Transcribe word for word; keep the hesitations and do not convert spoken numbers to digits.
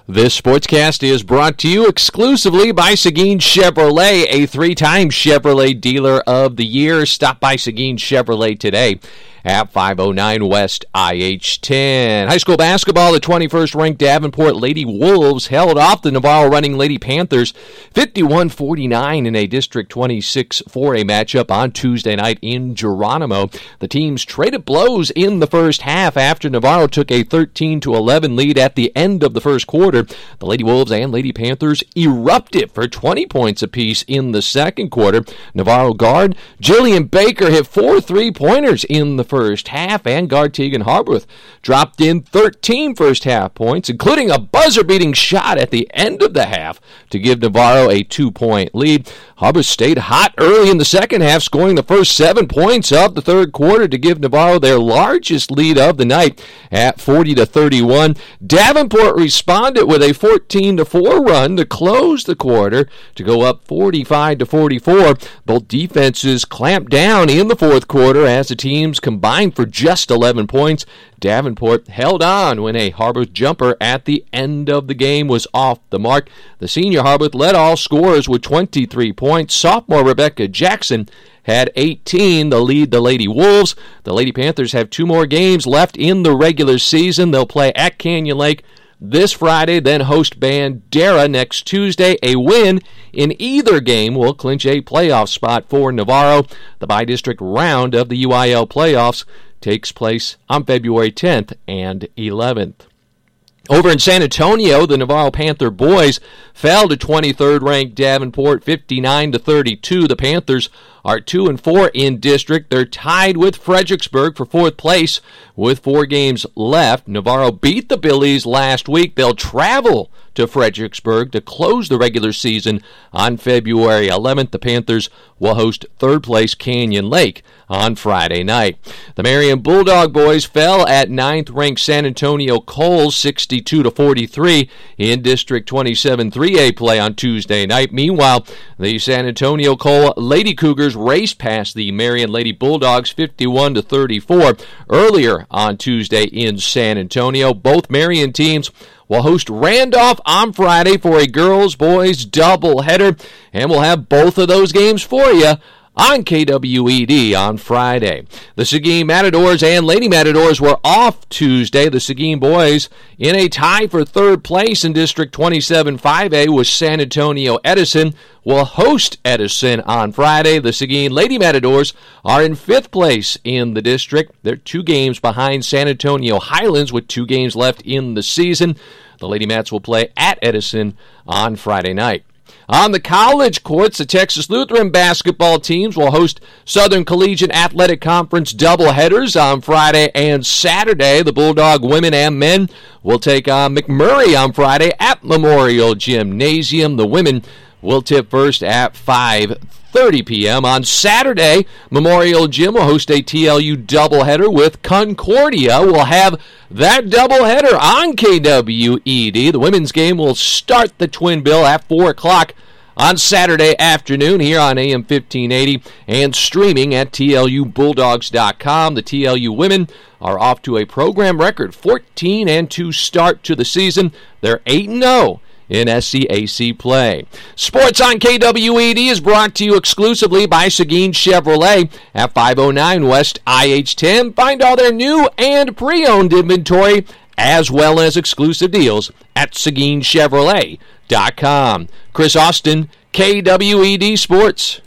This sportscast is brought to you exclusively by Seguin Chevrolet, a three-time Chevrolet Dealer of the Year. Stop by Seguin Chevrolet today at five oh nine West I H ten. High school basketball, the twenty-first ranked Davenport Lady Wolves held off the Navarro Running Lady Panthers fifty-one forty-nine in a District twenty-six four A matchup on Tuesday night in Geronimo. The teams traded blows in the first half after Navarro took a thirteen to eleven lead at the end of the first quarter. The Lady Wolves and Lady Panthers erupted for twenty points apiece in the second quarter. Navarro guard Jillian Baker hit four three-pointers in the first half, and guard Tegan Harworth dropped in thirteen first-half points, including a buzzer-beating shot at the end of the half to give Navarro a two-point lead. Harworth stayed hot early in the second half, scoring the first seven points of the third quarter to give Navarro their largest lead of the night at forty to thirty-one. Davenport responded with a fourteen to four run to close the quarter to go up forty-five to forty-four. Both defenses clamped down in the fourth quarter as the teams combined for just eleven points. Davenport held on when a Harworth jumper at the end of the game was off the mark. The senior Harworth led all scorers with twenty-three points. Sophomore Rebecca Jackson had eighteen to lead the Lady Wolves. The Lady Panthers have two more games left in the regular season. They'll play at Canyon Lake this Friday, then host Bandera next Tuesday. A win in either game will clinch a playoff spot for Navarro. The bi-district round of the U I L playoffs takes place on February tenth and eleventh. Over in San Antonio, the Navarro Panther boys fell to twenty-third ranked Davenport fifty-nine to thirty-two. The Panthers are two and four in district. They're tied with Fredericksburg for fourth place with four games left. Navarro beat the Billies last week. They'll travel to Fredericksburg to close the regular season on February eleventh. The Panthers will host third place Canyon Lake on Friday night. The Marion Bulldog boys fell at ninth ranked San Antonio Coles sixty-two to forty-three in District twenty-seven three A play on Tuesday night. Meanwhile, the San Antonio Cole Lady Cougars raced past the Marion Lady Bulldogs fifty-one to thirty-four earlier on Tuesday in San Antonio. Both Marion teams will host Randolph on Friday for a girls-boys doubleheader, and we'll have both of those games for you on K W E D on Friday. The Seguin Matadors and Lady Matadors were off Tuesday. The Seguin boys in a tie for third place in District twenty-seven five A with San Antonio Edison will host Edison on Friday. The Seguin Lady Matadors are in fifth place in the district. They're two games behind San Antonio Highlands with two games left in the season. The Lady Mats will play at Edison on Friday night. On the college courts, the Texas Lutheran basketball teams will host Southern Collegiate Athletic Conference doubleheaders on Friday and Saturday. The Bulldog women and men will take on McMurray on Friday at Memorial Gymnasium. The women will tip first at five thirty p.m. On Saturday, Memorial Gym will host a T L U doubleheader with Concordia. We'll have that doubleheader on K W E D. The women's game will start the twin bill at four o'clock on Saturday afternoon here on A M fifteen eighty and streaming at T L U bulldogs dot com. The T L U women are off to a program record fourteen and two start to the season. They're eight and oh in S C A C play. Sports on K W E D is brought to you exclusively by Seguin Chevrolet at five oh nine West I H ten. Find all their new and pre-owned inventory as well as exclusive deals at Seguin Chevrolet dot com. Chris Austin, K W E D Sports.